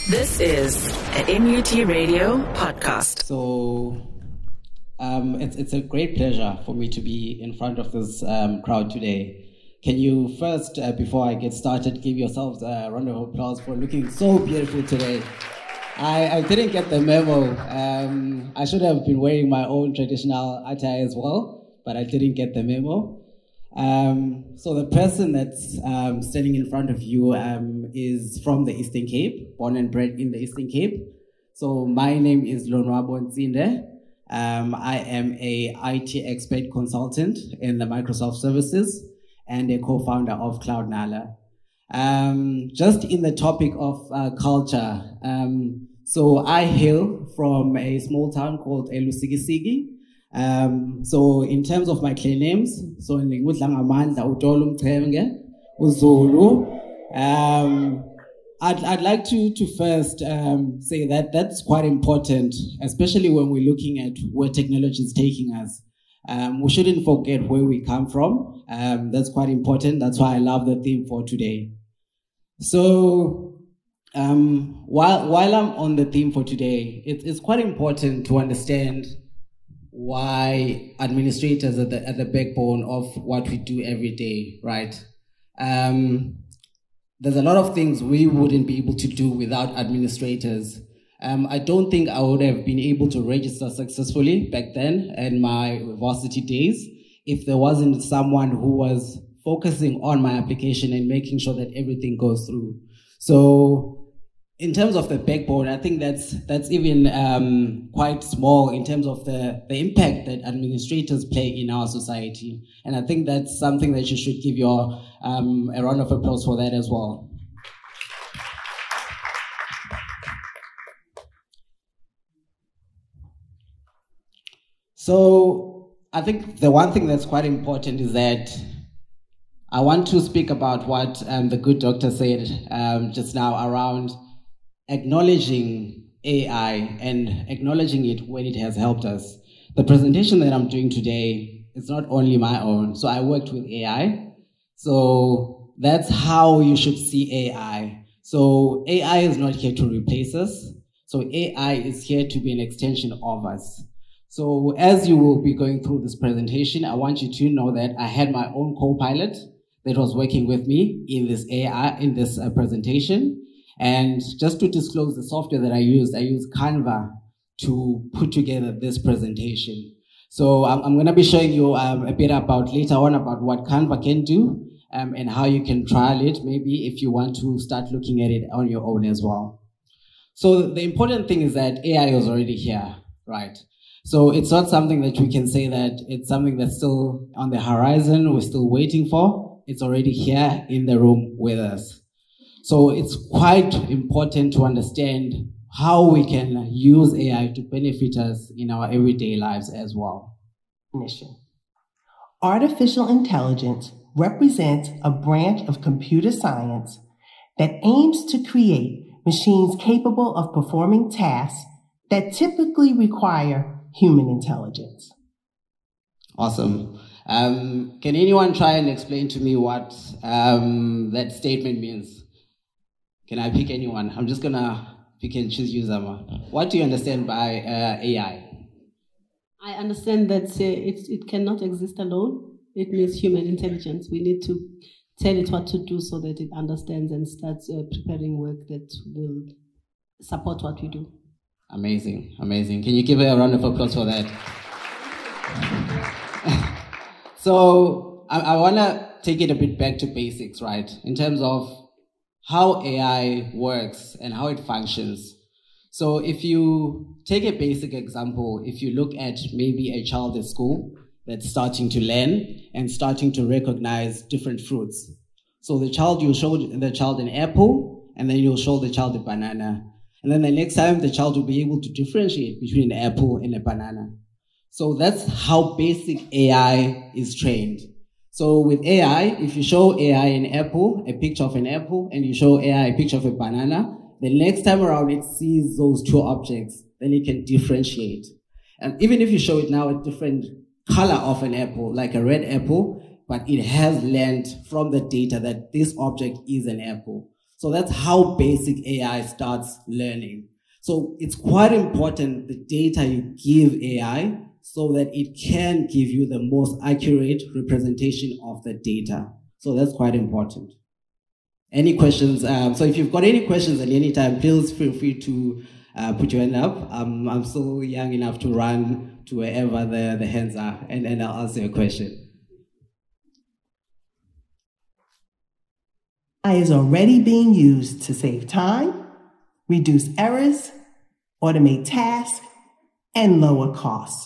This is a MUT Radio podcast. So it's a great pleasure for me to be in front of this crowd today. Can you first, before I get started, give yourselves a round of applause for looking so beautiful today? I didn't get the memo. I should have been wearing my own traditional attire as well, but I didn't get the memo. So the person that's standing in front of you is from the Eastern Cape, born and bred in the Eastern Cape. So my name is Lonwabo Ntsinde. I am a IT expert consultant in the Microsoft services and a co-founder of CloudNala. Just in the topic of culture, so I hail from a small town called eLusikisiki. So in terms of my claim names, so in Ngudlangamandla, Utolo Mthenge, Uzulu, I'd like to first say that that's quite important, especially when we're looking at where technology is taking us. We shouldn't forget where we come from. That's quite important. That's why I love the theme for today. So while I'm on the theme for today, it's quite important to understand why administrators are at the backbone of what we do every day, right? There's a lot of things we wouldn't be able to do without administrators. I don't think I would have been able to register successfully back then in my varsity days if there wasn't someone who was focusing on my application and making sure that everything goes through. So in terms of the backbone, I think that's even quite small in terms of the impact that administrators play in our society. And I think that's something that you should give your a round of applause for that as well. So I think the one thing that's quite important is that I want to speak about what the good doctor said just now around acknowledging AI and acknowledging it when it has helped us. The presentation that I'm doing today is not only my own. So I worked with AI. So that's how you should see AI. So AI is not here to replace us. So AI is here to be an extension of us. So as you will be going through this presentation, I want you to know that I had my own co-pilot that was working with me in this AI, in this presentation. And just to disclose the software that I used Canva to put together this presentation. So I'm going to be showing you a bit later on about what Canva can do and how you can trial it, maybe if you want to start looking at it on your own as well. So the important thing is that AI is already here, right? So it's not something that we can say that it's something that's still on the horizon, we're still waiting for. It's already here in the room with us. So it's quite important to understand how we can use AI to benefit us in our everyday lives as well. Artificial intelligence represents a branch of computer science that aims to create machines capable of performing tasks that typically require human intelligence. Awesome. Can anyone try and explain to me what that statement means? Can I pick anyone? I'm just going to pick and choose you, Zama. What do you understand by AI? I understand that it cannot exist alone. It needs human intelligence. We need to tell it what to do so that it understands and starts preparing work that will support what we do. Amazing, amazing. Can you give her a round of applause for that? So I want to take it a bit back to basics, right? In terms of how AI works and how it functions. So if you take a basic example, if you look at maybe a child at school that's starting to learn and starting to recognize different fruits. So you'll show the child an apple, and then you'll show the child a banana. And then the next time the child will be able to differentiate between an apple and a banana. So that's how basic AI is trained. So with AI, if you show AI an apple, a picture of an apple, and you show AI a picture of a banana, the next time around it sees those two objects, then it can differentiate. And even if you show it now a different color of an apple, like a red apple, but it has learned from the data that this object is an apple. So that's how basic AI starts learning. So it's quite important the data you give AI so that it can give you the most accurate representation of the data. So that's quite important. Any questions? So if you've got any questions at any time, please feel free to put your hand up. I'm still young enough to run to wherever the hands are, and I'll answer your question. AI is already being used to save time, reduce errors, automate tasks, and lower costs.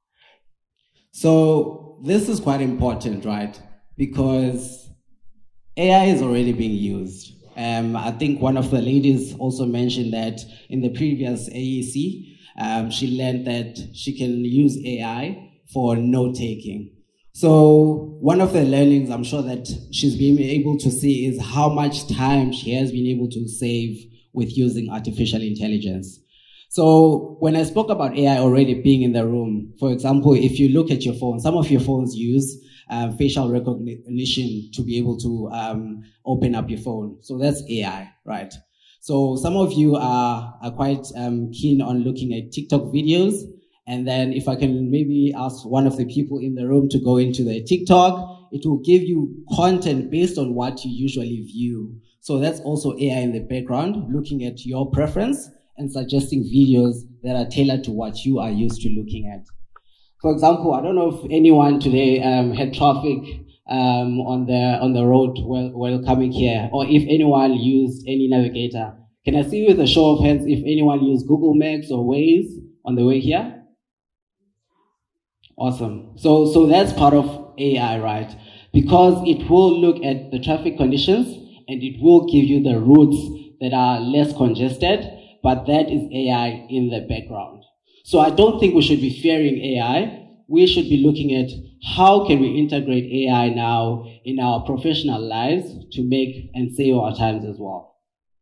So this is quite important, right? Because AI is already being used. I think one of the ladies also mentioned that in the previous AEC, she learned that she can use AI for note-taking. So one of the learnings I'm sure that she's been able to see is how much time she has been able to save with using artificial intelligence. So when I spoke about AI already being in the room, for example, if you look at your phone, some of your phones use facial recognition to be able to open up your phone. So that's AI, right? So some of you are quite keen on looking at TikTok videos. And then if I can maybe ask one of the people in the room to go into the TikTok, it will give you content based on what you usually view. So that's also AI in the background, looking at your preference and suggesting videos that are tailored to what you are used to looking at. For example, I don't know if anyone today had traffic on the road while coming here, or if anyone used any navigator. Can I see with a show of hands if anyone used Google Maps or Waze on the way here? Awesome. So that's part of AI, right? Because it will look at the traffic conditions and it will give you the routes that are less congested, but that is AI in the background. So I don't think we should be fearing AI. We should be looking at how can we integrate AI now in our professional lives to make and save our times as well.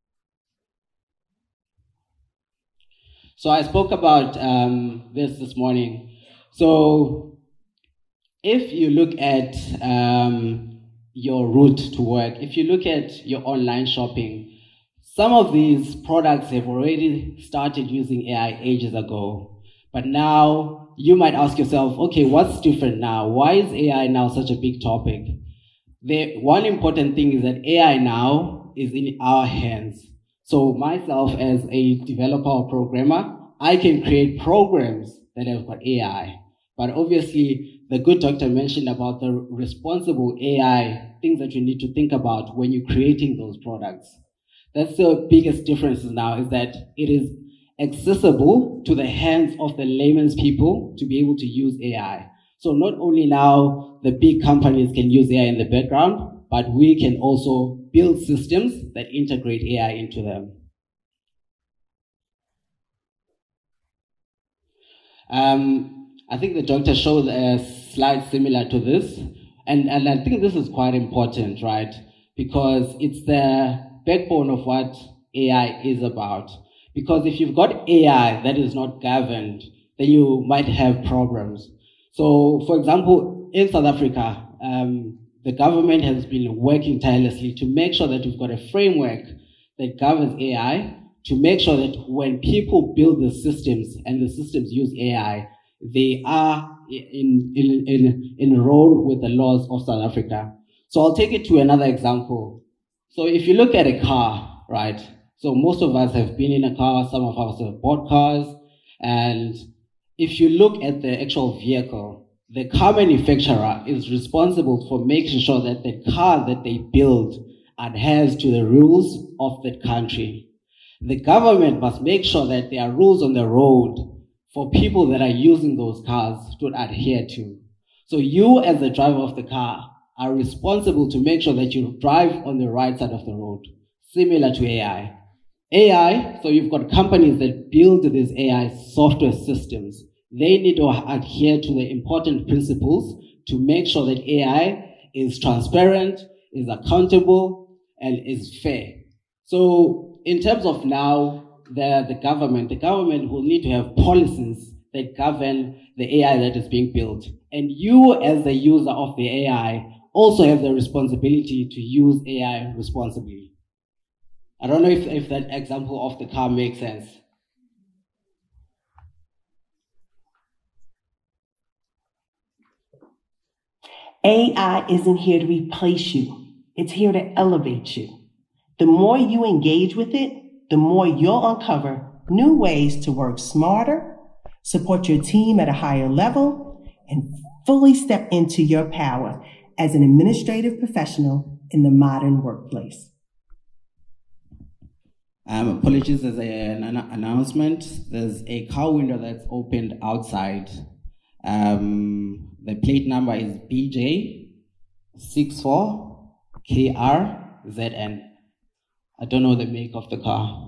So I spoke about this morning. So if you look at your route to work, if you look at your online shopping, some of these products have already started using AI ages ago. But now you might ask yourself, okay, what's different now? Why is AI now such a big topic? The one important thing is that AI now is in our hands. So myself as a developer or programmer, I can create programs that have got AI. But obviously, the good doctor mentioned about the responsible AI, things that you need to think about when you're creating those products. That's the biggest difference now, is that it is accessible to the hands of the layman's people to be able to use AI. So not only now the big companies can use AI in the background, but we can also build systems that integrate AI into them. I think the doctor showed a slide similar to this, and I think this is quite important, right? Because it's the backbone of what AI is about. Because if you've got AI that is not governed, then you might have problems. So, for example, in South Africa, the government has been working tirelessly to make sure that we've got a framework that governs AI, to make sure that when people build the systems and the systems use AI, they are in role with the laws of South Africa. So I'll take it to another example. So if you look at a car, right? So most of us have been in a car, some of us have bought cars, and if you look at the actual vehicle, the car manufacturer is responsible for making sure that the car that they build adheres to the rules of that country. The government must make sure that there are rules on the road for people that are using those cars to adhere to. So you as the driver of the car are responsible to make sure that you drive on the right side of the road, similar to AI. AI, so you've got companies that build these AI software systems. They need to adhere to the important principles to make sure that AI is transparent, is accountable, and is fair. So in terms of now, the government will need to have policies that govern the AI that is being built. And you as the user of the AI also have the responsibility to use AI responsibly. I don't know if that example of the car makes sense. AI isn't here to replace you. It's here to elevate you. The more you engage with it, the more you'll uncover new ways to work smarter, support your team at a higher level, and fully step into your power as an administrative professional in the modern workplace. Apologies, there's an announcement. There's a car window that's opened outside. The plate number is BJ64KRZN. I don't know the make of the car.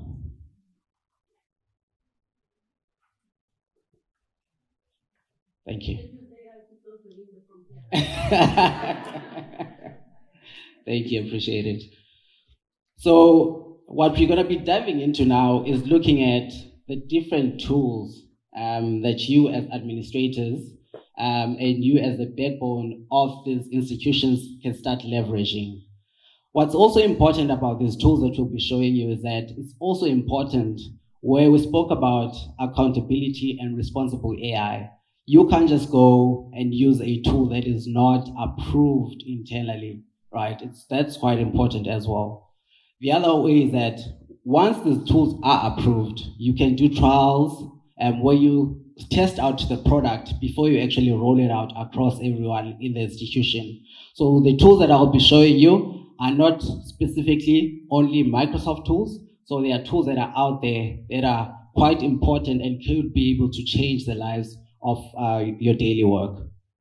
Thank you. Thank you, appreciate it. So what we're going to be diving into now is looking at the different tools that you as administrators and you as the backbone of these institutions can start leveraging. What's also important about these tools that we'll be showing you is that it's also important where we spoke about accountability and responsible AI. You can't just go and use a tool that is not approved internally, right? That's quite important as well. The other way is that once these tools are approved, you can do trials where you test out the product before you actually roll it out across everyone in the institution. So the tools that I'll be showing you are not specifically only Microsoft tools. So there are tools that are out there that are quite important and could be able to change the lives of your daily work.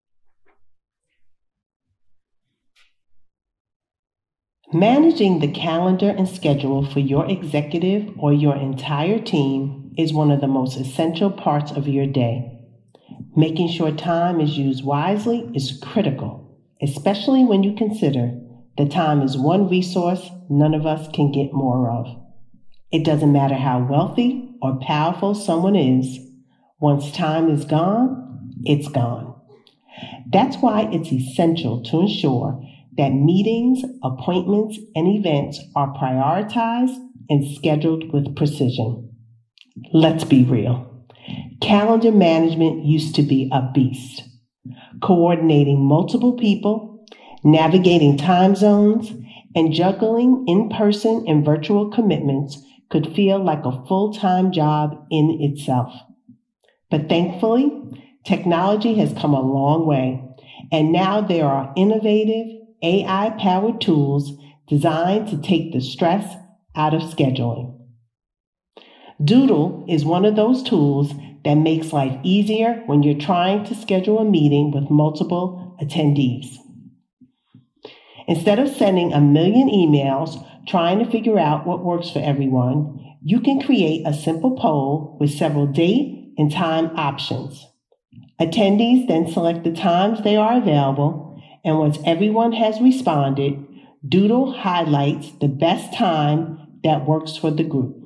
Managing the calendar and schedule for your executive or your entire team is one of the most essential parts of your day. Making sure time is used wisely is critical, especially when you consider that time is one resource none of us can get more of. It doesn't matter how wealthy or powerful someone is. Once time is gone, it's gone. That's why it's essential to ensure that meetings, appointments, and events are prioritized and scheduled with precision. Let's be real. Calendar management used to be a beast. Coordinating multiple people, navigating time zones, and juggling in-person and virtual commitments could feel like a full-time job in itself. But thankfully, technology has come a long way, and now there are innovative AI-powered tools designed to take the stress out of scheduling. Doodle is one of those tools that makes life easier when you're trying to schedule a meeting with multiple attendees. Instead of sending a million emails trying to figure out what works for everyone, you can create a simple poll with several date and time options. Attendees then select the times they are available, and once everyone has responded, Doodle highlights the best time that works for the group.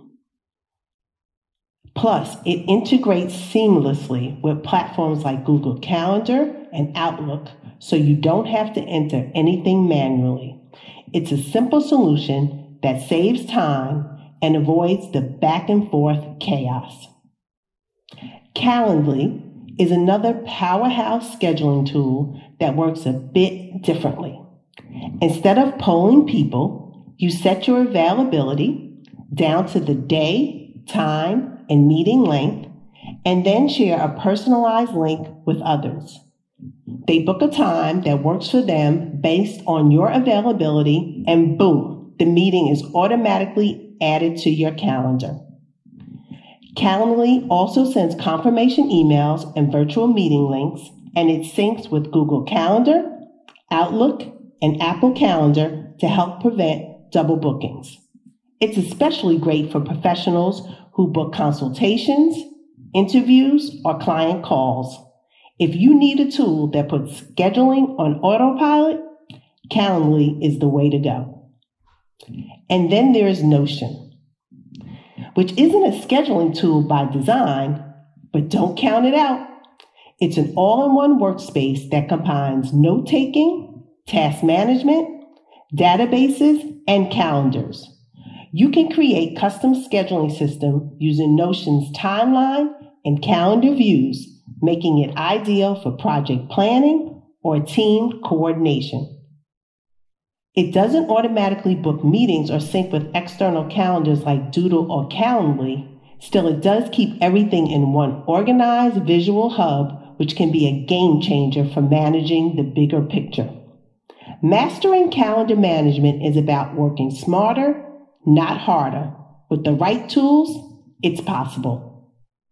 Plus, it integrates seamlessly with platforms like Google Calendar and Outlook, so you don't have to enter anything manually. It's a simple solution that saves time and avoids the back and forth chaos. Calendly is another powerhouse scheduling tool that works a bit differently. Instead of polling people, you set your availability down to the day, time, and meeting length, and then share a personalized link with others. They book a time that works for them based on your availability, and boom, the meeting is automatically added to your calendar. Calendly also sends confirmation emails and virtual meeting links, and it syncs with Google Calendar, Outlook, and Apple Calendar to help prevent double bookings. It's especially great for professionals who book consultations, interviews, or client calls. If you need a tool that puts scheduling on autopilot, Calendly is the way to go. And then there's Notion, which isn't a scheduling tool by design, but don't count it out. It's an all-in-one workspace that combines note-taking, task management, databases, and calendars. You can create custom scheduling system using Notion's timeline and calendar views, making it ideal for project planning or team coordination. It doesn't automatically book meetings or sync with external calendars like Doodle or Calendly. Still, it does keep everything in one organized visual hub, which can be a game changer for managing the bigger picture. Mastering calendar management is about working smarter, not harder. With the right tools, it's possible.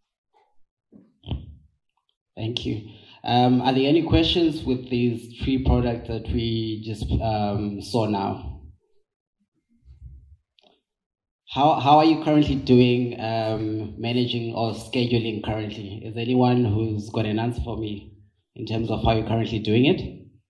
Thank you. Are there any questions with these 3 products that we just saw now? How are you currently doing managing or scheduling currently? Is there anyone who's got an answer for me in terms of how you're currently doing it?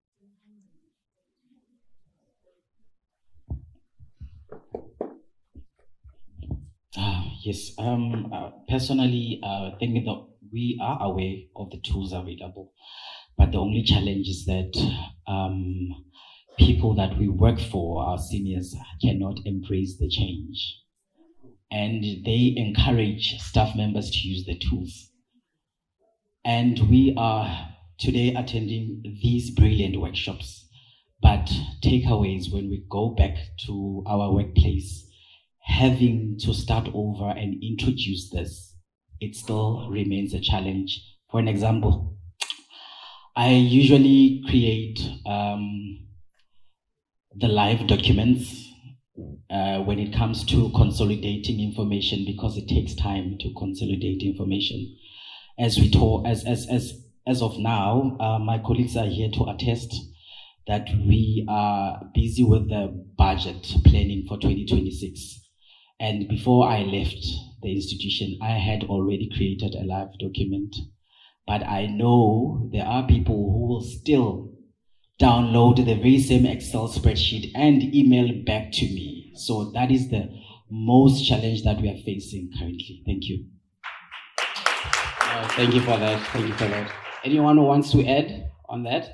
Yes. Personally, I think that we are aware of the tools available, but the only challenge is that people that we work for, our seniors, cannot embrace the change. And they encourage staff members to use the tools. And we are today attending these brilliant workshops, but takeaways when we go back to our workplace, having to start over and introduce this, it still remains a challenge. For an example, I usually create the live documents when it comes to consolidating information, because it takes time to consolidate information. As of now, my colleagues are here to attest that we are busy with the budget planning for 2026. And before I left the institution, I had already created a live document. But I know there are people who will still download the very same Excel spreadsheet and email back to me. So that is the most challenge that we are facing currently. Thank you. Thank you for that. Thank you for that. Anyone who wants to add on that?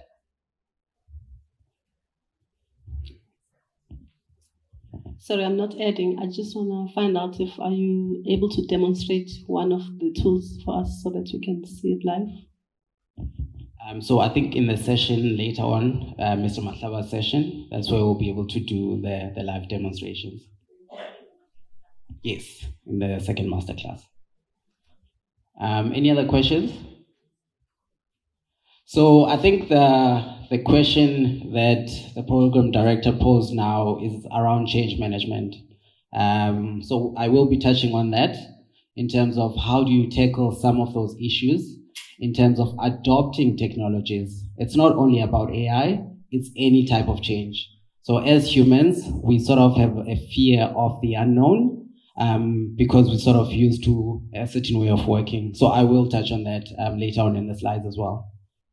Sorry, I'm not adding. I just want to find out if are you able to demonstrate one of the tools for us so that we can see it live? So I think in the session later on, Mr. Mahlaba's session, that's where we'll be able to do the live demonstrations. Yes, in the second masterclass. Any other questions? So I think the question that the program director posed now is around change management. So I will be touching on that in terms of how do you tackle some of those issues in terms of adopting technologies. It's not only about AI, it's any type of change. So as humans, we sort of have a fear of the unknown because we're sort of used to a certain way of working. So I will touch on that later on in the slides as well.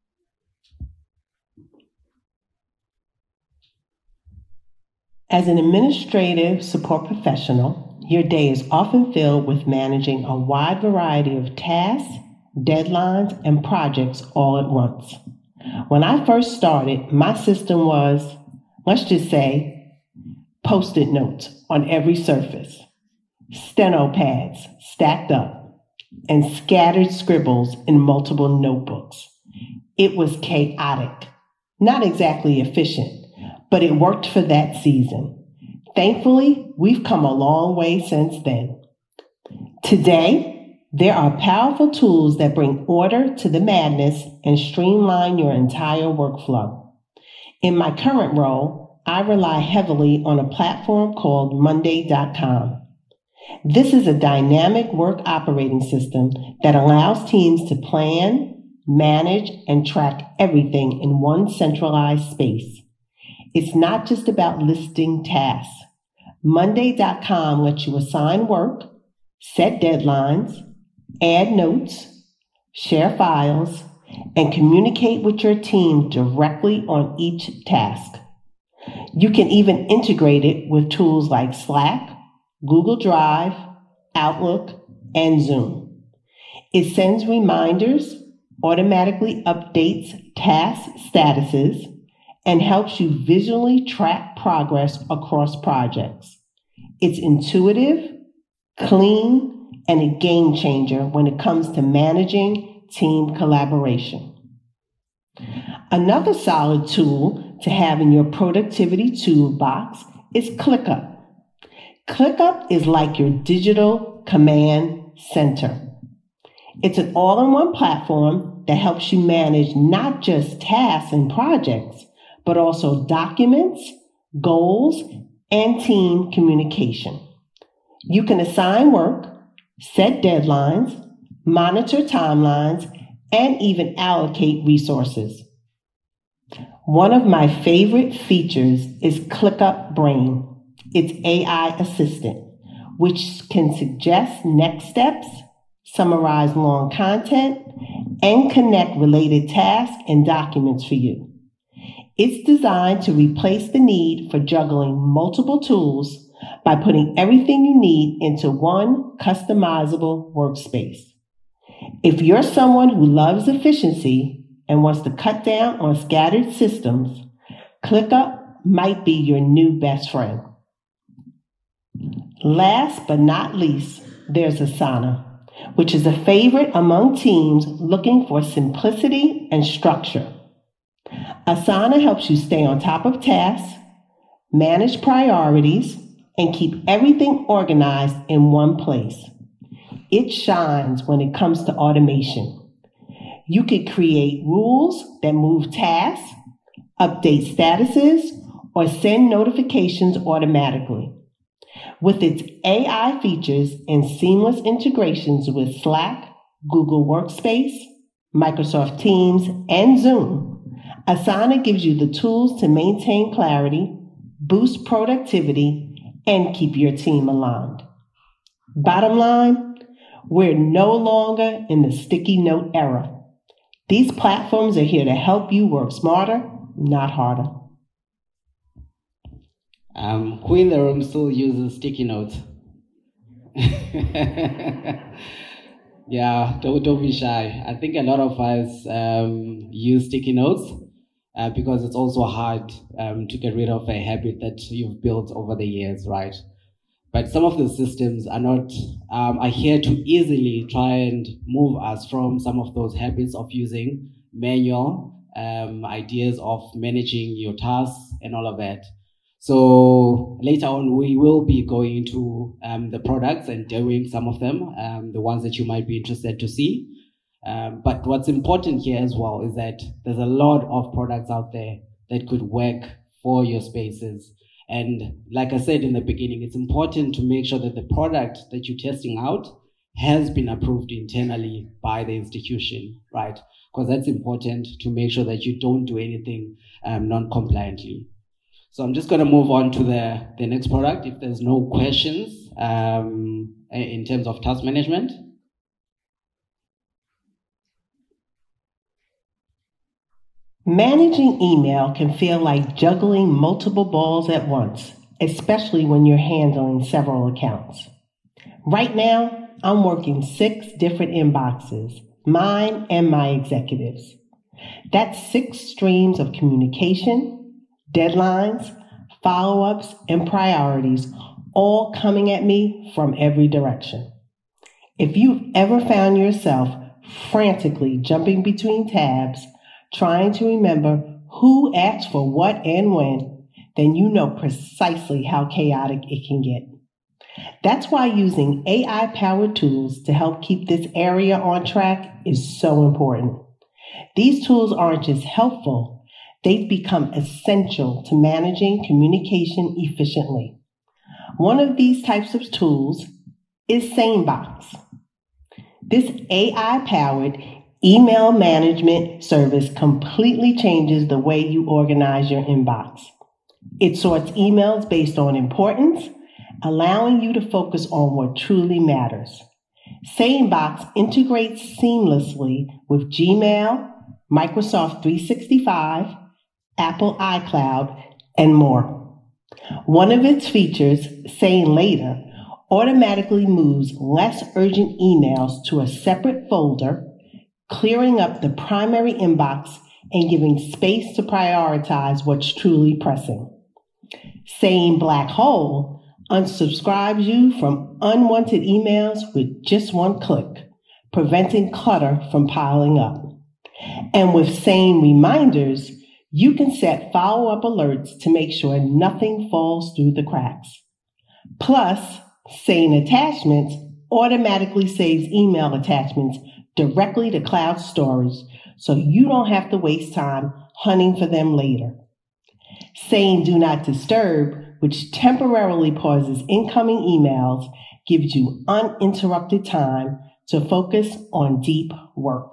As an administrative support professional, your day is often filled with managing a wide variety of tasks, deadlines, and projects all at once. When I first started, my system was, let's just say, Post-it notes on every surface, steno pads stacked up, and scattered scribbles in multiple notebooks. It was chaotic, not exactly efficient, but it worked for that season. Thankfully, we've come a long way since then. Today, there are powerful tools that bring order to the madness and streamline your entire workflow. In my current role, I rely heavily on a platform called Monday.com. This is a dynamic work operating system that allows teams to plan, manage, and track everything in one centralized space. It's not just about listing tasks. Monday.com lets you assign work, set deadlines, add notes, share files, and communicate with your team directly on each task. You can even integrate it with tools like Slack, Google Drive, Outlook, and Zoom. It sends reminders, automatically updates task statuses, and helps you visually track progress across projects. It's intuitive, clean, and a game changer when it comes to managing team collaboration. Another solid tool to have in your productivity toolbox is ClickUp. ClickUp is like your digital command center. It's an all-in-one platform that helps you manage not just tasks and projects, but also documents, goals, and team communication. You can assign work, set deadlines, monitor timelines, and even allocate resources. One of my favorite features is ClickUp Brain. It's AI assistant, which can suggest next steps, summarize long content, and connect related tasks and documents for you. It's designed to replace the need for juggling multiple tools by putting everything you need into one customizable workspace. If you're someone who loves efficiency and wants to cut down on scattered systems, ClickUp might be your new best friend. Last but not least, there's Asana, which is a favorite among teams looking for simplicity and structure. Asana helps you stay on top of tasks, manage priorities, and keep everything organized in one place. It shines when it comes to automation. You could create rules that move tasks, update statuses, or send notifications automatically. With its AI features and seamless integrations with Slack, Google Workspace, Microsoft Teams, and Zoom, Asana gives you the tools to maintain clarity, boost productivity, and keep your team aligned. Bottom line, we're no longer in the sticky note era. These platforms are here to help you work smarter, not harder. Who in the room still uses sticky notes? Yeah, don't be shy. I think a lot of us use sticky notes because it's also hard to get rid of a habit that you've built over the years, right? But some of the systems are not are here to easily try and move us from some of those habits of using manual ideas of managing your tasks and all of that. So later on, we will be going into the products and doing some of them, the ones that you might be interested to see. But what's important here as well is that there's a lot of products out there that could work for your spaces. And like I said in the beginning, it's important to make sure that the product that you're testing out has been approved internally by the institution, right? Because that's important to make sure that you don't do anything non-compliantly. So I'm just going to move on to the next product if there's no questions in terms of task management. Managing email can feel like juggling multiple balls at once, especially when you're handling several accounts. Right now, I'm working 6 different inboxes, mine and my executives. That's 6 streams of communication, deadlines, follow-ups, and priorities, all coming at me from every direction. If you've ever found yourself frantically jumping between tabs, trying to remember who asked for what and when, then you know precisely how chaotic it can get. That's why using AI-powered tools to help keep this area on track is so important. These tools aren't just helpful, they've become essential to managing communication efficiently. One of these types of tools is SaneBox. This AI-powered email management service completely changes the way you organize your inbox. It sorts emails based on importance, allowing you to focus on what truly matters. SaneBox integrates seamlessly with Gmail, Microsoft 365, Apple iCloud, and more. One of its features, Sane Later, automatically moves less urgent emails to a separate folder, clearing up the primary inbox and giving space to prioritize what's truly pressing. Sane Black Hole unsubscribes you from unwanted emails with just one click, preventing clutter from piling up. And with Sane reminders, you can set follow-up alerts to make sure nothing falls through the cracks. Plus, Sane Attachments automatically saves email attachments directly to cloud storage, so you don't have to waste time hunting for them later. Sane Do Not Disturb, which temporarily pauses incoming emails, gives you uninterrupted time to focus on deep work.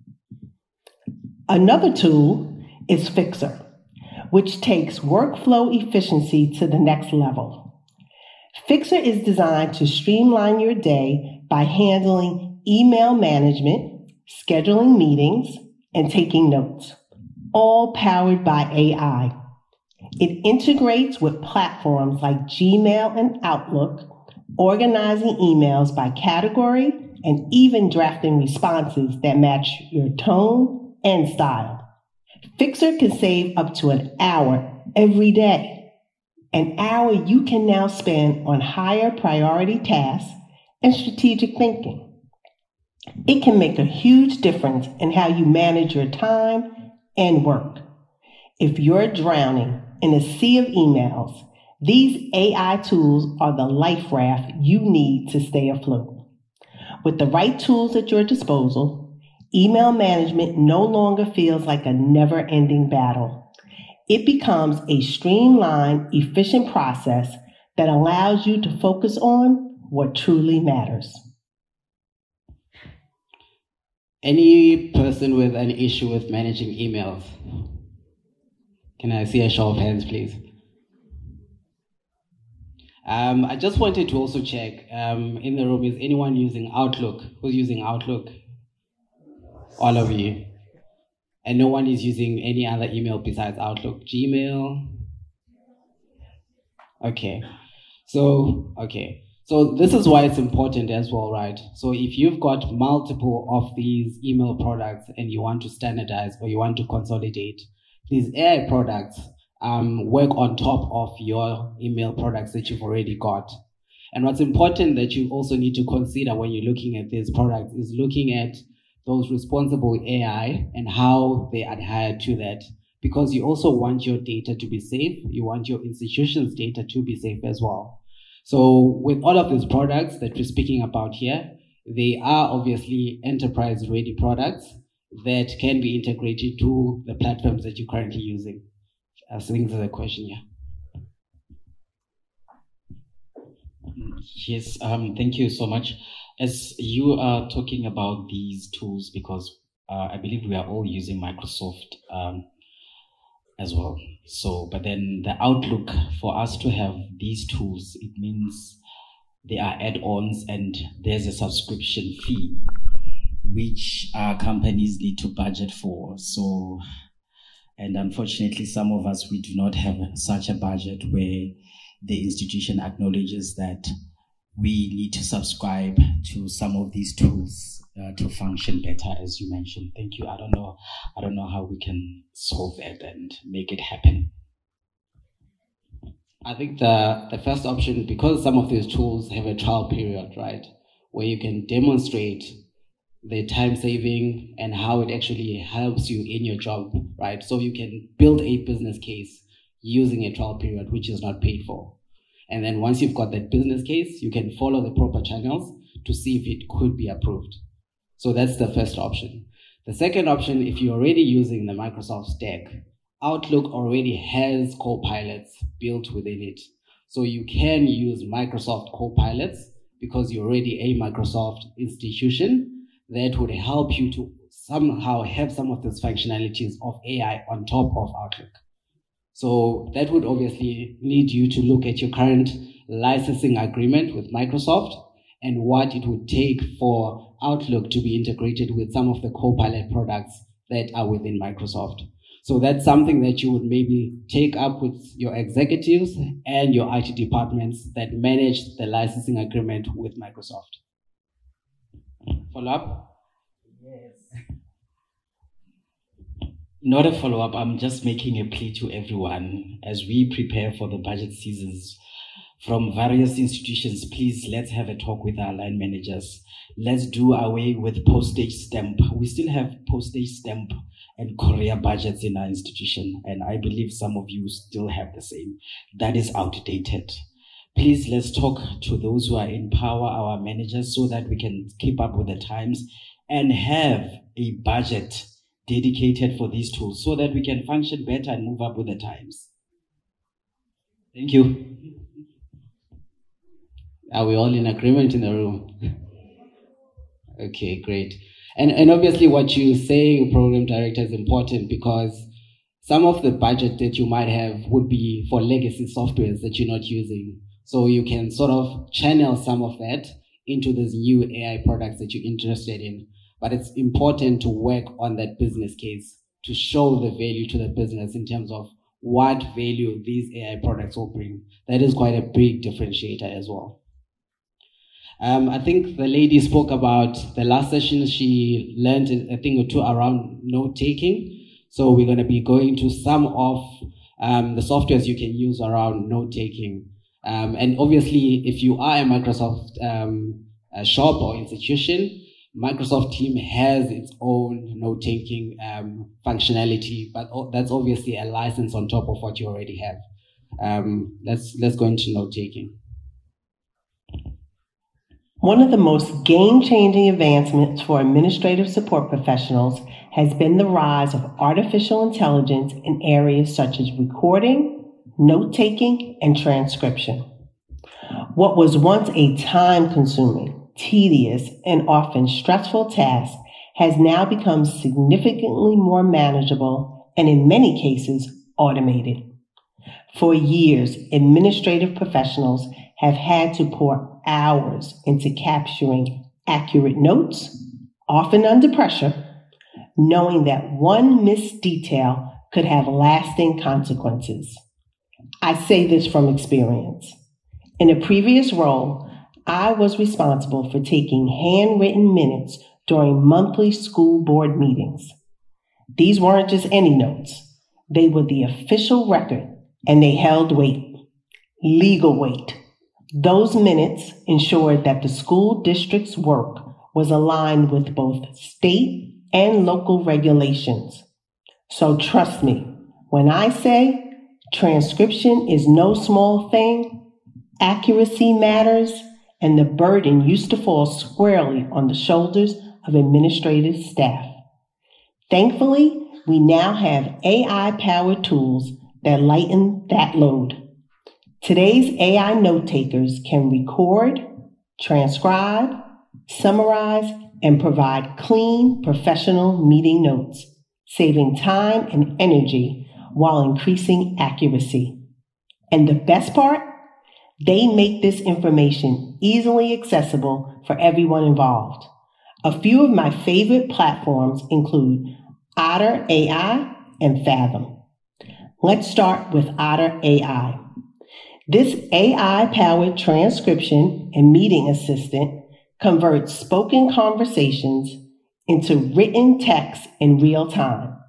Another tool is Fixer, which takes workflow efficiency to the next level. Fixer is designed to streamline your day by handling email management, scheduling meetings, and taking notes, all powered by AI. It integrates with platforms like Gmail and Outlook, organizing emails by category, and even drafting responses that match your tone and style. Fixer can save up to an hour every day, an hour you can now spend on higher priority tasks and strategic thinking. It can make a huge difference in how you manage your time and work. If you're drowning in a sea of emails, these AI tools are the life raft you need to stay afloat. With the right tools at your disposal, email management no longer feels like a never-ending battle. It becomes a streamlined, efficient process that allows you to focus on what truly matters. Any person with an issue with managing emails? Can I see a show of hands, please? I just wanted to also check, in the room, is anyone using Outlook? Who's using Outlook? All of you. And no one is using any other email besides Outlook? Gmail? Okay. So this is why it's important as well, right? So if you've got multiple of these email products and you want to standardize or you want to consolidate, these AI products work on top of your email products that you've already got. And what's important that you also need to consider when you're looking at these products is looking at those responsible AI and how they adhere to that. Because you also want your data to be safe. You want your institution's data to be safe as well. So with all of these products that we're speaking about here, they are obviously enterprise-ready products that can be integrated to the platforms that you're currently using. I think there's a question here. Yes, thank you so much. As you are talking about these tools, because I believe we are all using Microsoft as well. So, but then the outlook for us to have these tools, it means they are add-ons and there's a subscription fee, which companies need to budget for. So, and unfortunately, some of us, we do not have such a budget where the institution acknowledges that we need to subscribe to some of these tools to function better, as you mentioned. Thank you. I don't know how we can solve that and make it happen. I think the first option, because some of these tools have a trial period, right, where you can demonstrate the time saving and how it actually helps you in your job, right? So you can build a business case using a trial period, which is not paid for. And then once you've got that business case, you can follow the proper channels to see if it could be approved. So that's the first option. The second option, if you're already using the Microsoft stack, Outlook already has Copilots built within it. So you can use Microsoft Copilots because you're already a Microsoft institution that would help you to somehow have some of these functionalities of AI on top of Outlook. So that would obviously need you to look at your current licensing agreement with Microsoft and what it would take for Outlook to be integrated with some of the Copilot products that are within Microsoft. So that's something that you would maybe take up with your executives and your IT departments that manage the licensing agreement with Microsoft. Follow up? Yes. Not a follow-up. I'm just making a plea to everyone as we prepare for the budget seasons. from various institutions, please let's have a talk with our line managers. Let's do away with postage stamp. We still have postage stamp and courier budgets in our institution, and I believe some of you still have the same. That is outdated. Please let's talk to those who are in power, our managers, so that we can keep up with the times and have a budget dedicated for these tools so that we can function better and move up with the times. Thank you. Are we all in agreement in the room? Okay, great. And obviously what you're saying, Program Director, is important because some of the budget that you might have would be for legacy softwares that you're not using. So you can sort of channel some of that into these new AI products that you're interested in. But it's important to work on that business case to show the value to the business in terms of what value these AI products will bring. That is quite a big differentiator as well. I think the lady spoke about the last session. She learned a thing or two around note-taking. So we're going to be going to some of the softwares you can use around note-taking. And obviously, if you are a Microsoft shop or institution, Microsoft team has its own note-taking functionality, but that's obviously a license on top of what you already have. Let's go into note-taking. One of the most game-changing advancements for administrative support professionals has been the rise of artificial intelligence in areas such as recording, note-taking, and transcription. What was once a time-consuming, tedious, and often stressful task has now become significantly more manageable and in many cases automated. For years, administrative professionals have had to pour hours into capturing accurate notes, often under pressure, knowing that one missed detail could have lasting consequences. I say this from experience. In a previous role, I was responsible for taking handwritten minutes during monthly school board meetings. These weren't just any notes. They were the official record, and they held weight, legal weight. Those minutes ensured that the school district's work was aligned with both state and local regulations. So trust me, when I say transcription is no small thing, accuracy matters, and the burden used to fall squarely on the shoulders of administrative staff. Thankfully, we now have AI-powered tools that lighten that load. Today's AI note-takers can record, transcribe, summarize, and provide clean, professional meeting notes, saving time and energy while increasing accuracy. And the best part? They make this information easily accessible for everyone involved. A few of my favorite platforms include Otter AI and Fathom. Let's start with Otter AI. This AI-powered transcription and meeting assistant converts spoken conversations into written text in real time.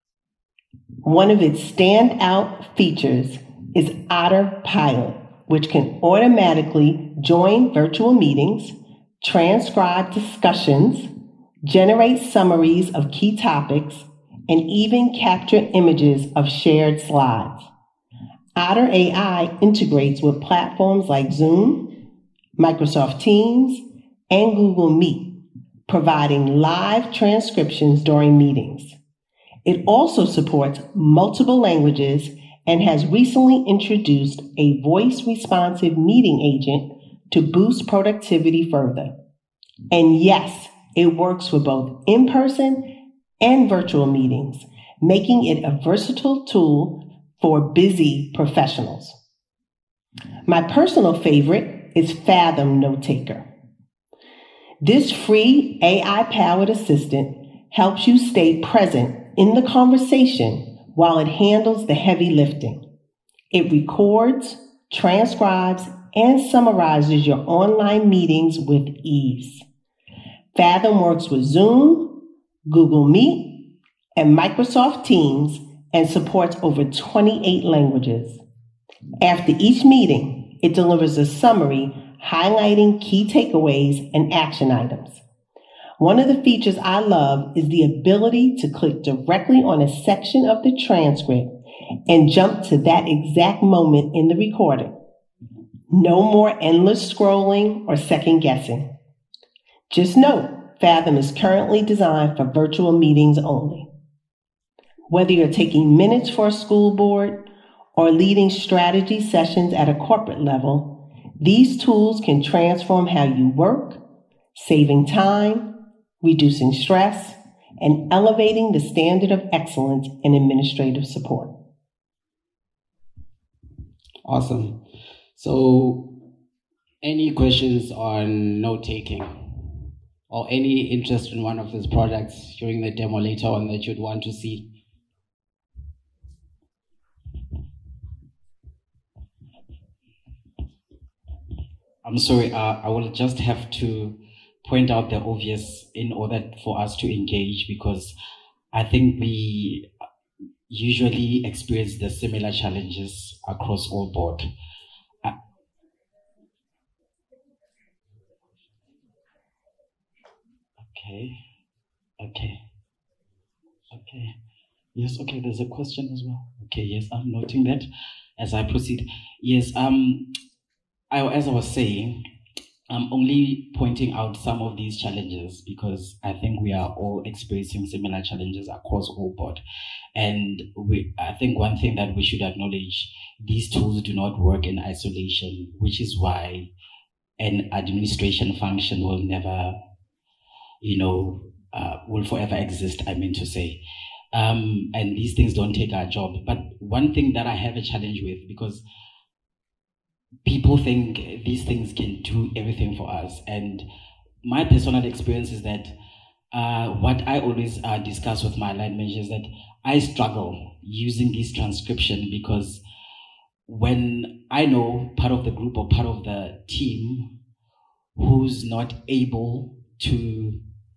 One of its standout features is Otter Pilot, which can automatically join virtual meetings, transcribe discussions, generate summaries of key topics, and even capture images of shared slides. Otter AI integrates with platforms like Zoom, Microsoft Teams, and Google Meet, providing live transcriptions during meetings. It also supports multiple languages and has recently introduced a voice-responsive meeting agent to boost productivity further. And yes, it works for both in-person and virtual meetings, making it a versatile tool for busy professionals. My personal favorite is Fathom Note-Taker. This free AI-powered assistant helps you stay present in the conversation while it handles the heavy lifting. It records, transcribes, and summarizes your online meetings with ease. Fathom works with Zoom, Google Meet, and Microsoft Teams and supports over 28 languages. After each meeting, It delivers a summary highlighting key takeaways and action items. One of the features I love is the ability to click directly on a section of the transcript and jump to that exact moment in the recording. No more endless scrolling or second guessing. Just note, Fathom is currently designed for virtual meetings only. Whether you're taking minutes for a school board or leading strategy sessions at a corporate level, these tools can transform how you work, saving time, reducing stress, and elevating the standard of excellence in administrative support. Awesome. So, any questions on note-taking or any interest in one of these products during the demo later on that you'd want to see? I'm sorry, I will just have to point out the obvious in order for us to engage, because I think we usually experience the similar challenges across all board. Okay. Yes, okay, there's a question as well. Okay, yes, I'm noting that as I proceed. Yes, as I was saying, I'm only pointing out some of these challenges because I think we are all experiencing similar challenges across all board. And I think one thing that we should acknowledge, these tools do not work in isolation, which is why an administration function will never, will forever exist, I mean to say. And these things don't take our job. But one thing that I have a challenge with, because people think these things can do everything for us. And my personal experience is that what I always discuss with my line managers is that I struggle using this transcription, because when I know part of the group or part of the team who's not able to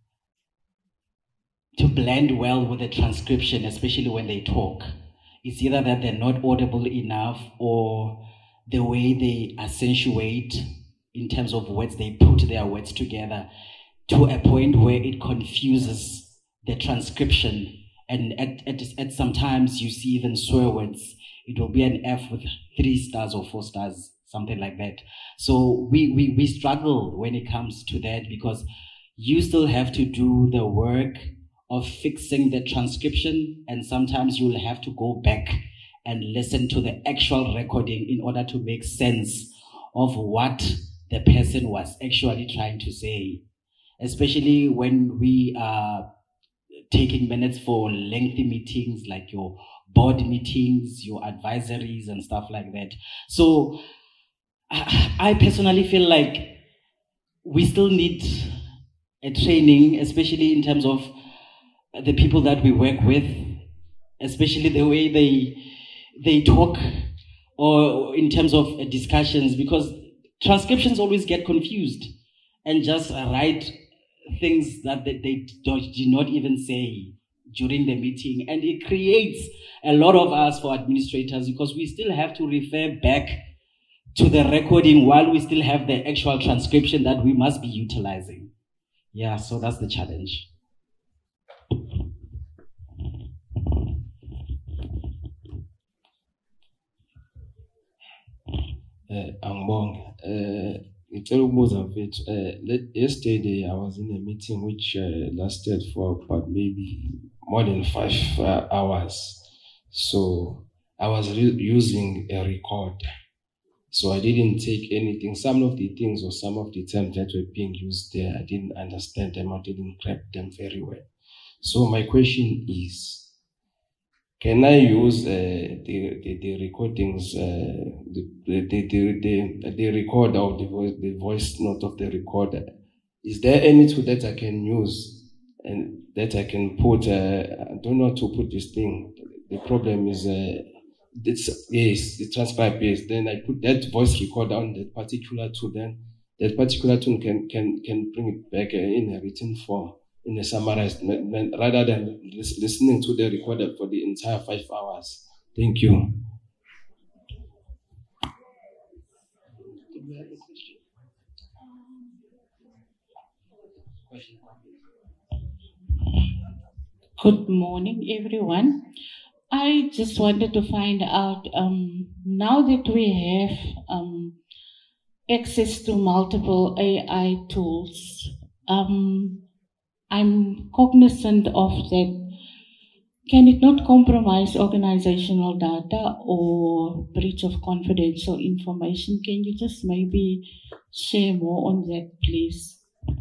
blend well with the transcription, especially when they talk, it's either that they're not audible enough or the way they accentuate in terms of words, they put their words together to a point where it confuses the transcription. And at sometimes you see even swear words, it will be an F with 3 stars or 4 stars, something like that. So we struggle when it comes to that, because you still have to do the work of fixing the transcription, and sometimes you'll have to go back and listen to the actual recording in order to make sense of what the person was actually trying to say, especially when we are taking minutes for lengthy meetings like your board meetings, your advisories and stuff like that. So I personally feel like we still need a training, especially in terms of the people that we work with, especially the way they talk, or in terms of discussions, because transcriptions always get confused and just write things that they do not even say during the meeting. And it creates a lot of us for administrators, because we still have to refer back to the recording while we still have the actual transcription that we must be utilizing. Yeah, so that's the challenge. Yesterday I was in a meeting which lasted for about maybe more than 5 hours. So I was using a recorder. So I didn't take anything. Some of the things or some of the terms that were being used there, I didn't understand them. I didn't grab them very well. So my question is, can I use the recordings, the recorder or the voice note of the recorder? Is there any tool that I can use and that I can put? I don't know how to put this thing. The problem is, the transcribe base. Then I put that voice recorder on that particular tool. Then that particular tool can bring it back in a written form, in a summarized, rather than listening to the recorder for the entire 5 hours. Thank you. Good morning, everyone. I just wanted to find out, now that we have access to multiple AI tools, I'm cognizant of that. Can it not compromise organizational data or breach of confidential information? Can you just maybe share more on that, please?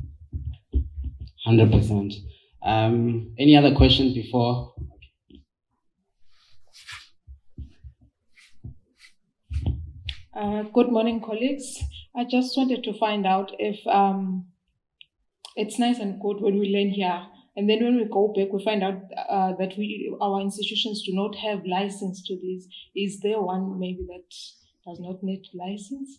100%. Any other questions before? Good morning, colleagues. I just wanted to find out if it's nice and good when we learn here, and then when we go back, we find out that our institutions do not have license to this. Is there one maybe that does not need license?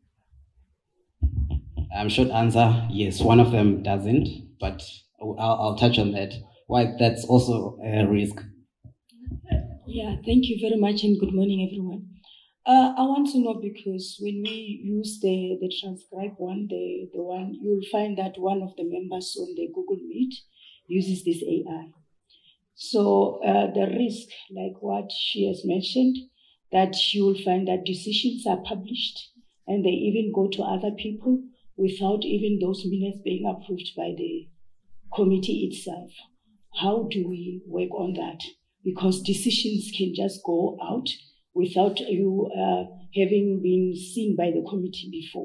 Short answer, yes. One of them doesn't, but I'll touch on that. Why that's also a risk. Yeah, thank you very much, and good morning, everyone. I want to know, because when we use the transcribe one, the one, you'll find that one of the members on the Google Meet uses this AI. So the risk, like what she has mentioned, that you will find that decisions are published and they even go to other people without even those minutes being approved by the committee itself. How do we work on that? Because decisions can just go out without you having been seen by the committee before.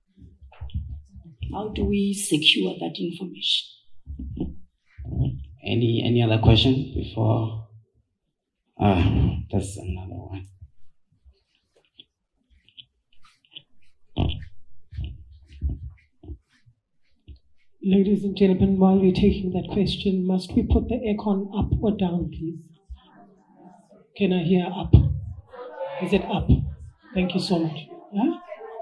How do we secure that information? Any other question before? That's another one. Ladies and gentlemen, while we're taking that question, must we put the aircon up or down, please? Can I hear up? Is it up? Thank you so much. Huh?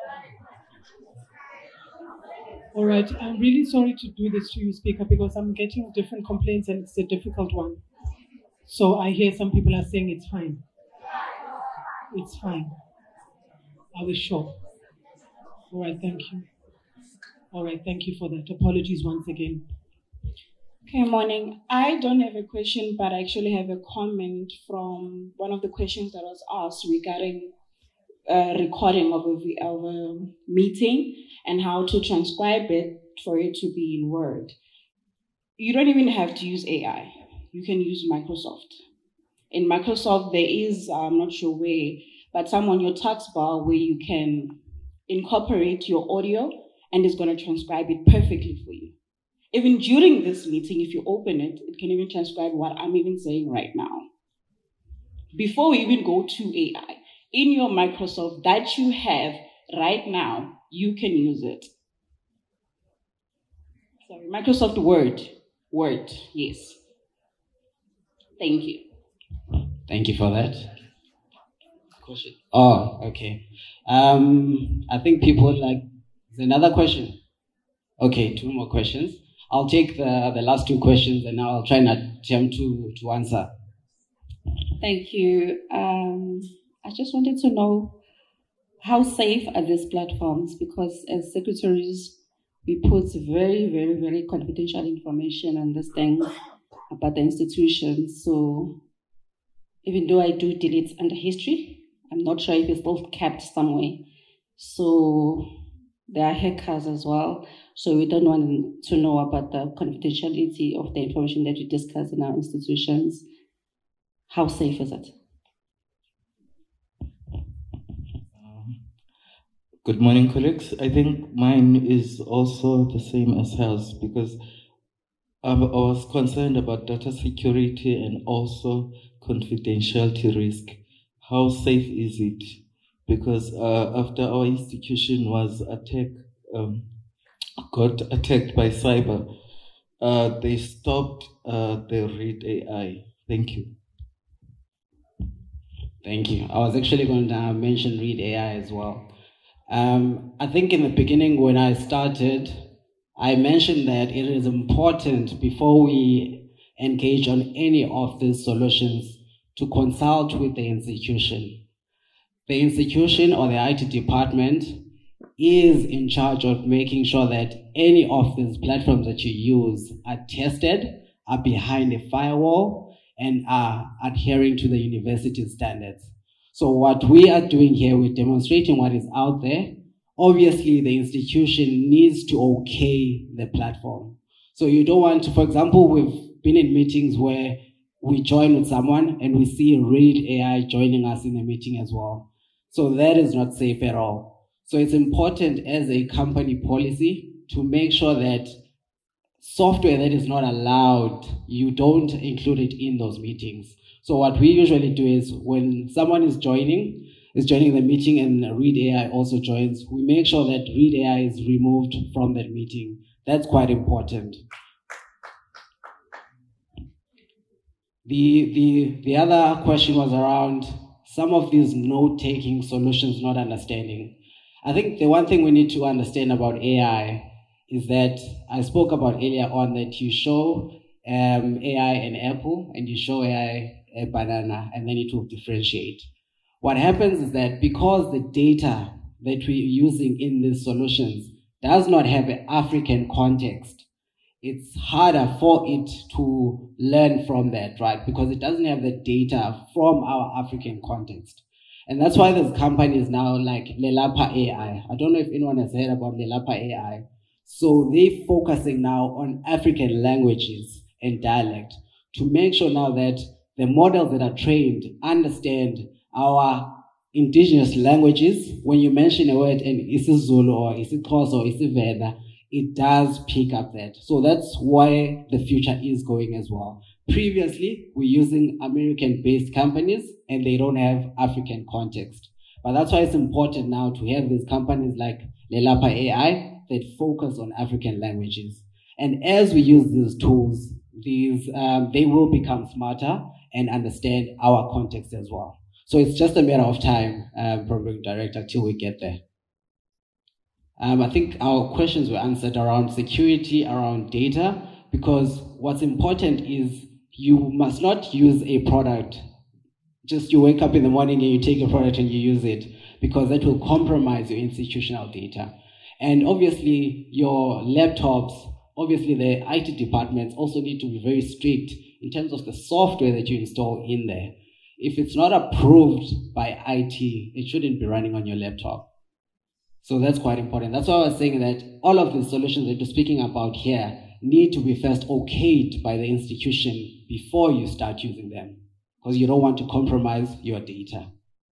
All right, I'm really sorry to do this to you, Speaker, because I'm getting different complaints and it's a difficult one. So I hear some people are saying it's fine. It's fine. I was sure. All right, thank you. All right, thank you for that. Apologies once again. Okay, morning. I don't have a question, but I actually have a comment from one of the questions that was asked regarding recording of a meeting and how to transcribe it for it to be in Word. You don't even have to use AI. You can use Microsoft. In Microsoft, there is, I'm not sure where, but some on your taskbar where you can incorporate your audio and it's going to transcribe it perfectly for you. Even during this meeting, if you open it, it can even transcribe what I'm even saying right now. Before we even go to AI, in your Microsoft that you have right now, you can use it. Sorry, Microsoft Word. Word, yes. Thank you. Thank you for that. Question. Oh, okay. I think people like, is there another question? Okay, 2 more questions. I'll take the last 2 questions and I'll try and attempt to answer. Thank you. I just wanted to know, how safe are these platforms? Because as secretaries, we put very, very, very confidential information on this thing about the institution. So even though I do delete under history, I'm not sure if it's still kept somewhere. So there are hackers as well. So we don't want to know about the confidentiality of the information that we discuss in our institutions. How safe is it? Good morning, colleagues. I think mine is also the same as hers because I was concerned about data security and also confidentiality risk. How safe is it? Because after our institution was got attacked by cyber, they stopped the Read AI. Thank you. Thank you. I was actually going to mention Read AI as well. I think in the beginning when I started, I mentioned that it is important before we engage on any of these solutions to consult with the institution. The institution or the IT department is in charge of making sure that any of these platforms that you use are tested, are behind a firewall, and are adhering to the university standards. So what we are doing here, we're demonstrating what is out there. Obviously, the institution needs to okay the platform. So you don't want to, for example, we've been in meetings where we join with someone and we see Read AI joining us in the meeting as well. So that is not safe at all. So it's important as a company policy to make sure that software that is not allowed, you don't include it in those meetings. So what we usually do is when someone is joining the meeting and Read AI also joins, we make sure that Read AI is removed from that meeting. That's quite important. The other question was around some of these note-taking solutions not understanding. I think the one thing we need to understand about AI is that I spoke about earlier on that you show AI an apple and you show AI a banana and then it will differentiate. What happens is that because the data that we're using in these solutions does not have an African context, it's harder for it to learn from that, right? Because it doesn't have the data from our African context. And that's why there's companies now like Lelapa AI. I don't know if anyone has heard about Lelapa AI. So they're focusing now on African languages and dialect to make sure now that the models that are trained understand our indigenous languages. When you mention a word in isiZulu or isiXhosa or isiVenda, it does pick up that. So that's why the future is going as well. Previously, we're using American-based companies and they don't have African context. But that's why it's important now to have these companies like Lelapa AI that focus on African languages. And as we use these tools, they will become smarter and understand our context as well. So it's just a matter of time, Program Director, till we get there. I think our questions were answered around security, around data, because what's important is you must not use a product. Just you wake up in the morning and you take a product and you use it, because that will compromise your institutional data. And obviously your laptops, obviously the IT departments also need to be very strict in terms of the software that you install in there. If it's not approved by IT, it shouldn't be running on your laptop. So that's quite important. That's why I was saying that all of the solutions that you're speaking about here need to be first okayed by the institution before you start using them, because you don't want to compromise your data.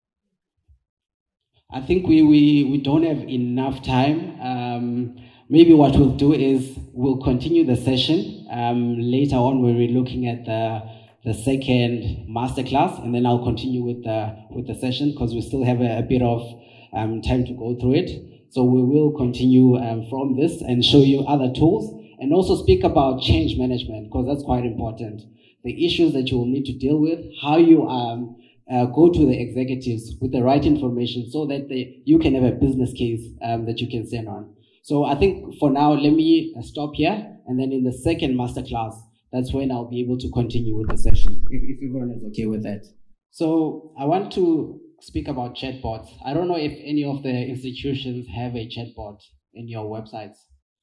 I think we don't have enough time. Maybe what we'll do is we'll continue the session later on when we're looking at the second masterclass, and then I'll continue with the session because we still have a bit of time to go through it. So we will continue from this and show you other tools and also speak about change management, because that's quite important. The issues that you will need to deal with, how you go to the executives with the right information so that you can have a business case that you can send on. So I think for now, let me stop here, and then in the second masterclass, that's when I'll be able to continue with the session, if everyone is okay with that. So I want to speak about chatbots. I don't know if any of the institutions have a chatbot in your websites.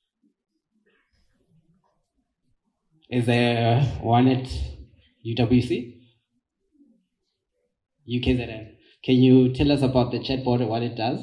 Is there one at UWC? UKZN. Can you tell us about the chatbot and what it does?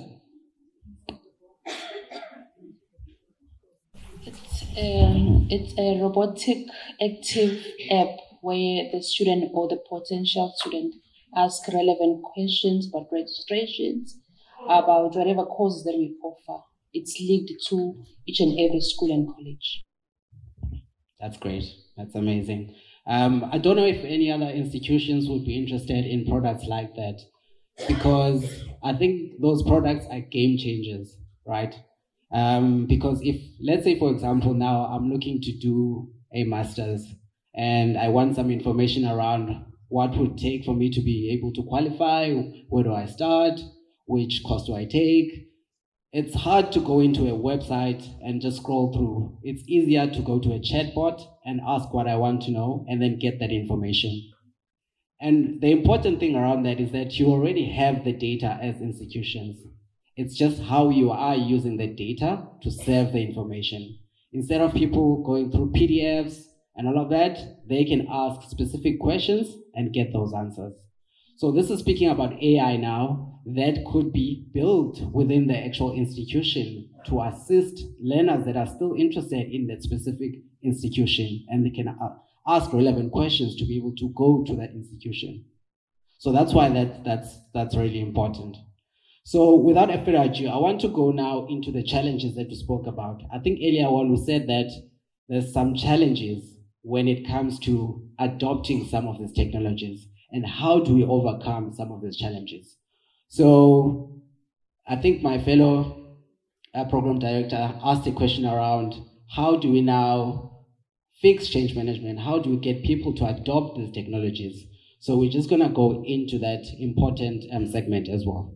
It's a robotic active app where the student or the potential student ask relevant questions about registrations, about whatever courses that we offer. It's linked to each and every school and college. That's great. That's amazing. I don't know if any other institutions would be interested in products like that, because I think those products are game changers, right? Because if, let's say, for example, now I'm looking to do a master's and I want some information around what would it take for me to be able to qualify, where do I start, which course do I take? It's hard to go into a website and just scroll through. It's easier to go to a chatbot and ask what I want to know and then get that information. And the important thing around that is that you already have the data as institutions. It's just how you are using the data to serve the information. Instead of people going through PDFs and all of that, they can ask specific questions and get those answers. So this is speaking about AI now that could be built within the actual institution to assist learners that are still interested in that specific institution, and they can ask relevant questions to be able to go to that institution. So that's why that's really important. So without further ado, I want to go now into the challenges that we spoke about. I think earlier on we said that there's some challenges when it comes to adopting some of these technologies, and how do we overcome some of these challenges. So I think my fellow program director asked a question around how do we now fix change management? How do we get people to adopt these technologies? So we're just going to go into that important segment as well.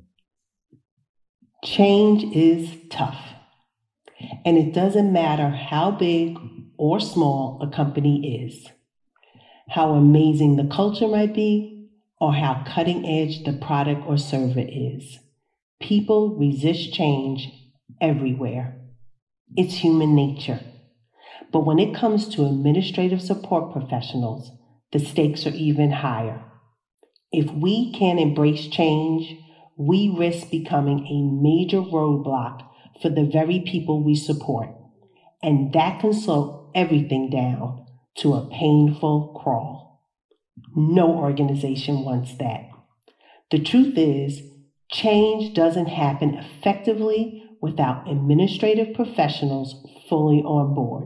Change is tough, and it doesn't matter how big or small a company is, how amazing the culture might be, or how cutting edge the product or service is. People resist change everywhere. It's human nature. But when it comes to administrative support professionals, the stakes are even higher. If we can't embrace change, we risk becoming a major roadblock for the very people we support, and that can slow everything down to a painful crawl. No organization wants that. The truth is, change doesn't happen effectively without administrative professionals fully on board.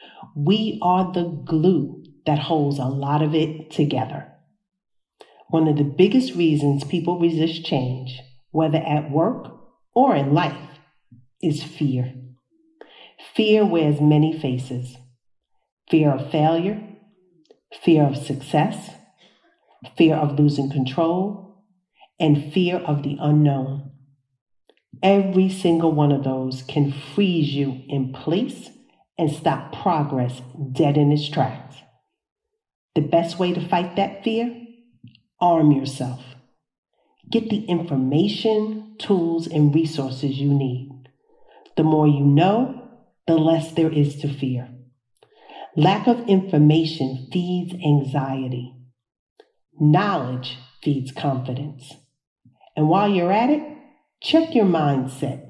We are the glue that holds a lot of it together. One of the biggest reasons people resist change, whether at work or in life, is fear. Fear wears many faces. Fear of failure, fear of success, fear of losing control, and fear of the unknown. Every single one of those can freeze you in place and stop progress dead in its tracks. The best way to fight that fear? Arm yourself. Get the information, tools, and resources you need. The more you know, the less there is to fear. Lack of information feeds anxiety. Knowledge feeds confidence. And while you're at it, check your mindset.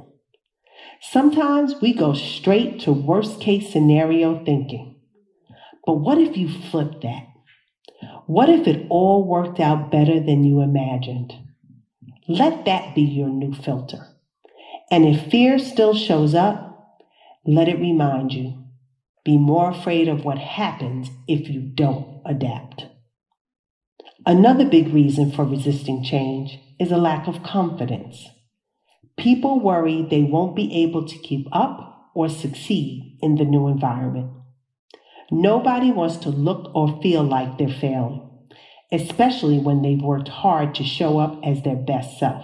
Sometimes we go straight to worst case scenario thinking. But what if you flip that? What if it all worked out better than you imagined? Let that be your new filter. And if fear still shows up, let it remind you. Be more afraid of what happens if you don't adapt. Another big reason for resisting change is a lack of confidence. People worry they won't be able to keep up or succeed in the new environment. Nobody wants to look or feel like they're failing, especially when they've worked hard to show up as their best self.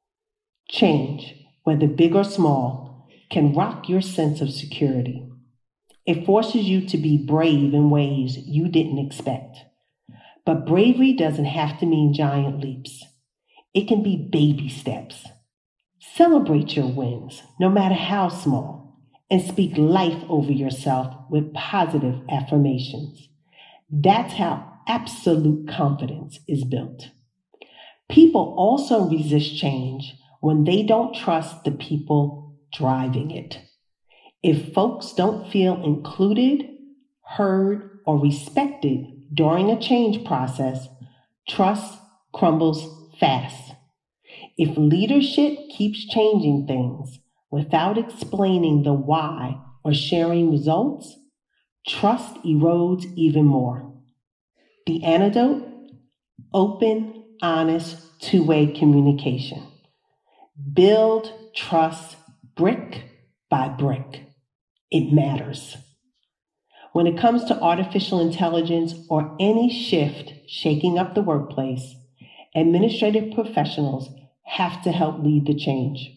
Change, whether big or small, can rock your sense of security. It forces you to be brave in ways you didn't expect. But bravery doesn't have to mean giant leaps. It can be baby steps. Celebrate your wins, no matter how small, and speak life over yourself with positive affirmations. That's how absolute confidence is built. People also resist change when they don't trust the people driving it. If folks don't feel included, heard, or respected during a change process, trust crumbles fast. If leadership keeps changing things without explaining the why or sharing results, trust erodes even more. The antidote? Open, honest, two-way communication. Build trust brick by brick. It matters. When it comes to artificial intelligence or any shift shaking up the workplace, administrative professionals have to help lead the change.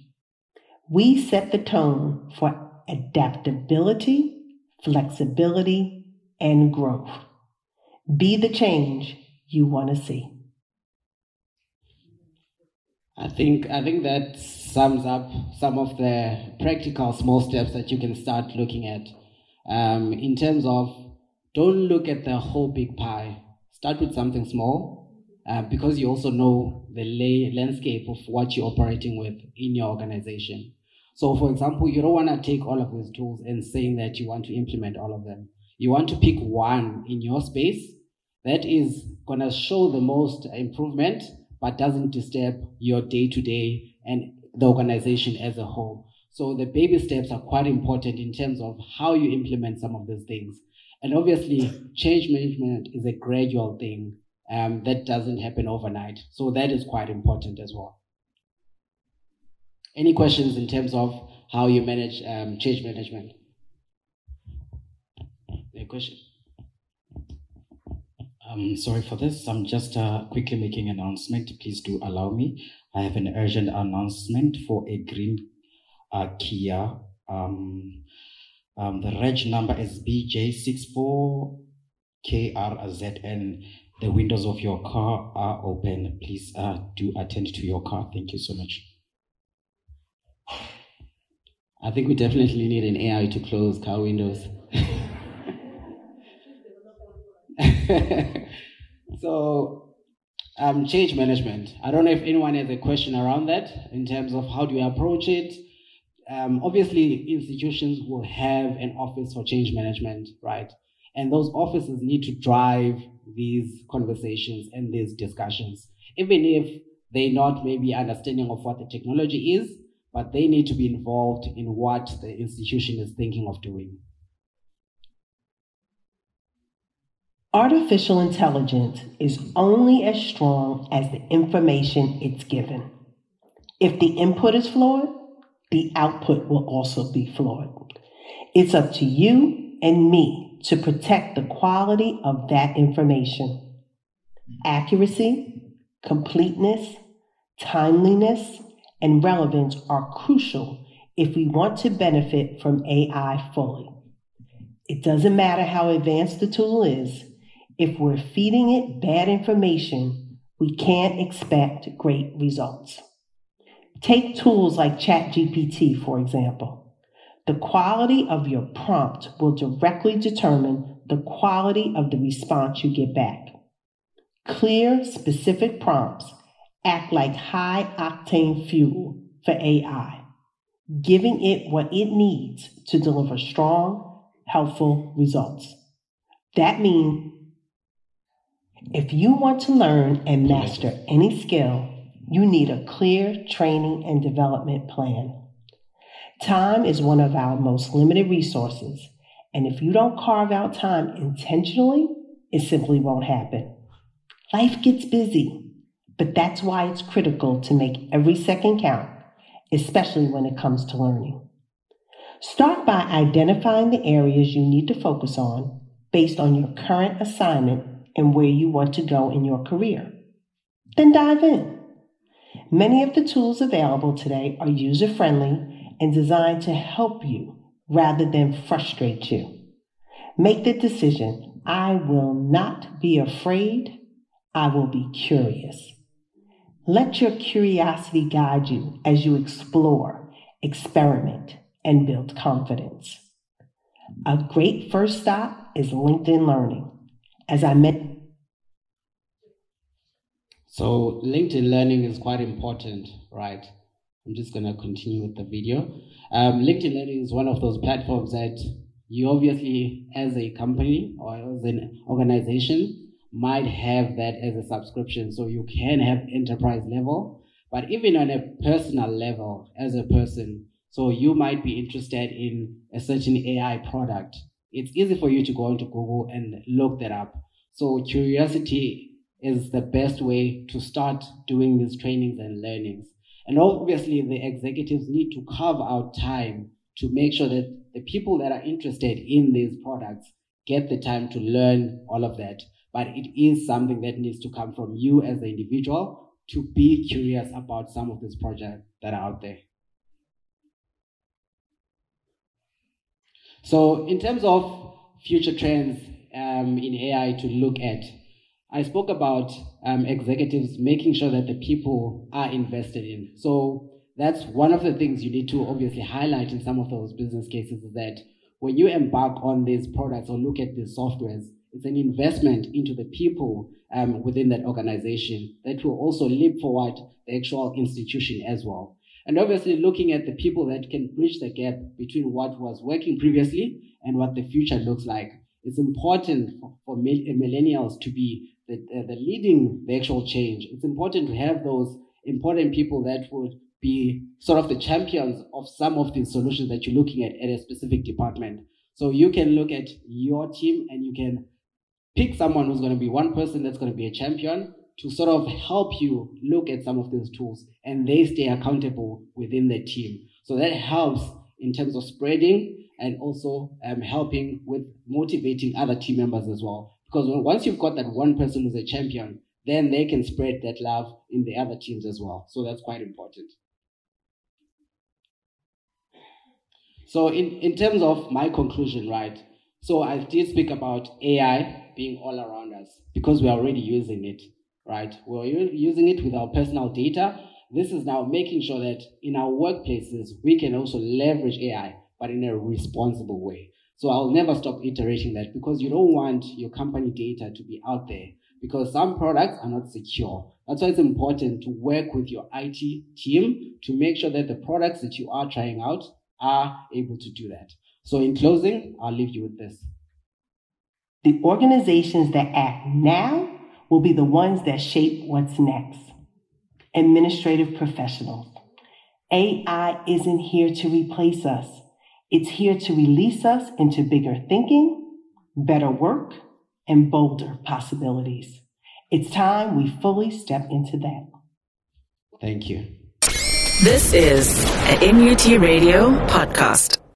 We set the tone for adaptability, flexibility, and growth. Be the change you want to see. I think that sums up some of the practical small steps that you can start looking at. In terms of, don't look at the whole big pie. Start with something small, because you also know the landscape of what you're operating with in your organization. So, for example, you don't want to take all of these tools and saying that you want to implement all of them. You want to pick one in your space that is going to show the most improvement, but doesn't disturb your day-to-day and the organization as a whole. So the baby steps are quite important in terms of how you implement some of these things. And obviously, change management is a gradual thing that doesn't happen overnight. So that is quite important as well. Any questions in terms of how you manage change management? Any question? Sorry for this. I'm just quickly making an announcement. Please do allow me. I have an urgent announcement for a green Kia. The reg number is BJ64KRZN. The windows of your car are open. Please do attend to your car. Thank you so much. I think we definitely need an AI to close car windows. So, change management. I don't know if anyone has a question around that in terms of how do we approach it. Obviously, institutions will have an office for change management, right? And those offices need to drive these conversations and these discussions, even if they're not maybe understanding of what the technology is, but they need to be involved in what the institution is thinking of doing. Artificial intelligence is only as strong as the information it's given. If the input is flawed, the output will also be flawed. It's up to you and me to protect the quality of that information. Accuracy, completeness, timeliness, and relevance are crucial if we want to benefit from AI fully. It doesn't matter how advanced the tool is. If we're feeding it bad information, we can't expect great results. Take tools like ChatGPT, for example. The quality of your prompt will directly determine the quality of the response you get back. Clear, specific prompts act like high-octane fuel for AI, giving it what it needs to deliver strong, helpful results. That means if you want to learn and master any skill, you need a clear training and development plan. Time is one of our most limited resources, and if you don't carve out time intentionally, it simply won't happen. Life gets busy, but that's why it's critical to make every second count, especially when it comes to learning. Start by identifying the areas you need to focus on based on your current assignment and where you want to go in your career. Then dive in. Many of the tools available today are user-friendly and designed to help you rather than frustrate you. Make the decision, I will not be afraid, I will be curious. Let your curiosity guide you as you explore, experiment, and build confidence. A great first stop is LinkedIn Learning. As I mentioned, so LinkedIn Learning is quite important, right? I'm just going to continue with the video. LinkedIn Learning is one of those platforms that you obviously, as a company or as an organization, might have that as a subscription. So you can have enterprise level, but even on a personal level, as a person, so you might be interested in a certain AI product. It's easy for you to go into Google and look that up. So curiosity is the best way to start doing these trainings and learnings. And obviously the executives need to carve out time to make sure that the people that are interested in these products get the time to learn all of that. But it is something that needs to come from you as the individual to be curious about some of these projects that are out there. So in terms of future trends in AI to look at, I spoke about executives making sure that the people are invested in. So that's one of the things you need to obviously highlight in some of those business cases, is that when you embark on these products or look at these softwares, it's an investment into the people within that organization that will also leap forward the actual institution as well. And obviously looking at the people that can bridge the gap between what was working previously and what the future looks like. It's important for millennials to be the leading the actual change. It's important to have those important people that would be sort of the champions of some of these solutions that you're looking at a specific department. So you can look at your team and you can pick someone who's going to be one person that's going to be a champion to sort of help you look at some of these tools, and they stay accountable within the team. So that helps in terms of spreading and also helping with motivating other team members as well. Because once you've got that one person who's a champion, then they can spread that love in the other teams as well. So that's quite important. So in terms of my conclusion, right? So I did speak about AI being all around us because we're already using it, right? We're using it with our personal data. This is now making sure that in our workplaces, we can also leverage AI, but in a responsible way. So I'll never stop iterating that, because you don't want your company data to be out there, because some products are not secure. That's why it's important to work with your IT team to make sure that the products that you are trying out are able to do that. So in closing, I'll leave you with this. The organizations that act now will be the ones that shape what's next. Administrative professionals. AI isn't here to replace us. It's here to release us into bigger thinking, better work, and bolder possibilities. It's time we fully step into that. Thank you. This is an MUT Radio podcast.